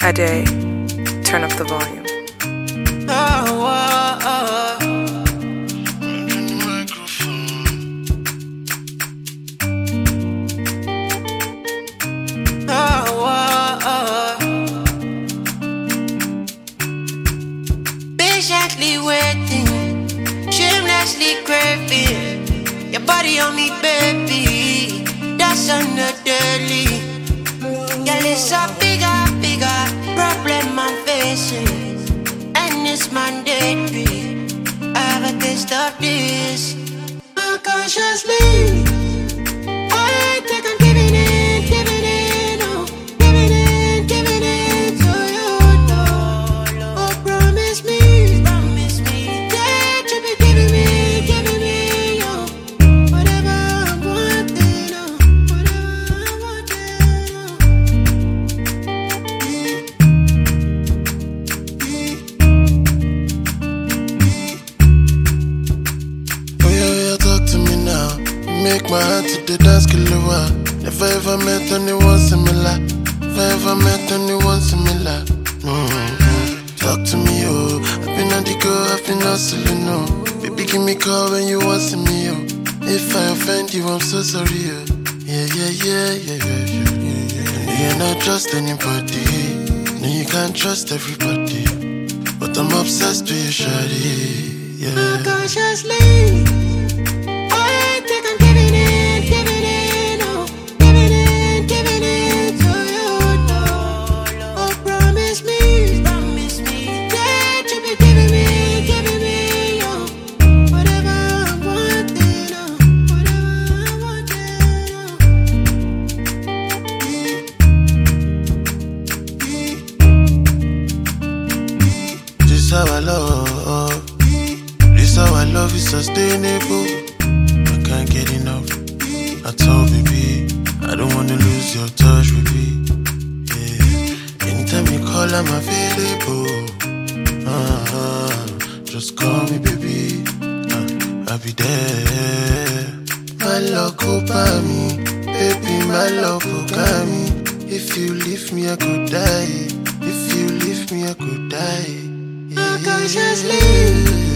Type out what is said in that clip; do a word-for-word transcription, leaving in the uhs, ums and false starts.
Ade, turn up the volume. Oh, oh, oh. Oh, oh, oh. Patiently waiting, shamelessly craving your body on me, baby. That's on the daily. Girl, it's a bigger, bigger problem I'm facing, and it's mandatory. I have a taste of this unconsciously. I think I'm giving in, giving in, oh, giving in, giving in to you, no. Oh, promise me, promise me that you'll be giving me, giving me, oh, whatever I'm wanting, oh, whatever I'm wanting, oh. Oh yeah, yeah, talk to me now. You make my heart to the dance kilowatt. Never ever met anyone similar. Never ever met anyone similar. Mm-hmm. Talk to me, oh. I've been on the go, I've been hustling, oh. Baby, give me call when you want to me, oh. If I offend you, I'm so sorry, oh. Yeah, yeah, yeah, yeah, yeah, yeah, yeah, yeah. You're not trust anybody. No, you can't trust everybody. But I'm obsessed with you, shawty. Yeah. unconsciously. I think I'm giving in, giving in, oh, giving in, giving in to you, no. Oh, promise me, promise me that you'll be giving me, giving me, oh, whatever I'm wanting, oh, whatever I'm wanting, oh. This how I love. This how I love is sustainable. I can't get enough. I told baby, I don't wanna lose your touch, baby. Yeah. Anytime you call, I'm available. Uh-huh. Just call me, baby. Uh, I'll be there. My love go by me, baby. My love go by me. If you leave me, I could die. If you leave me, I could die. Yeah. Unconsciously.